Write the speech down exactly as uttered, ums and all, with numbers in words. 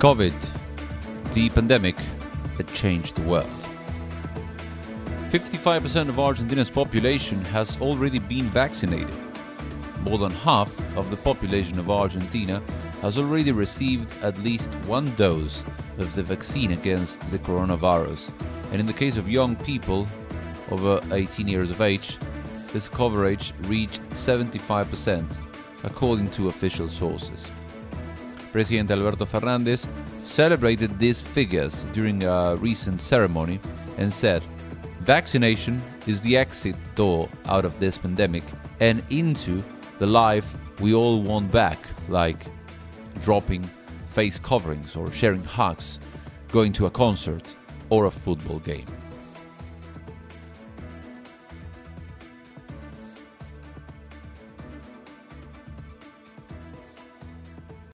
COVID, the pandemic that changed the world. fifty-five percent of Argentina's population has already been vaccinated. More than half of the population of Argentina has already received at least one dose of the vaccine against the coronavirus. And in the case of young people over eighteen years of age, this coverage reached seventy-five percent, according to official sources. President Alberto Fernández celebrated these figures during a recent ceremony and said, "Vaccination is the exit door out of this pandemic and into the life we all want back, like dropping face coverings or sharing hugs, going to a concert or a football game."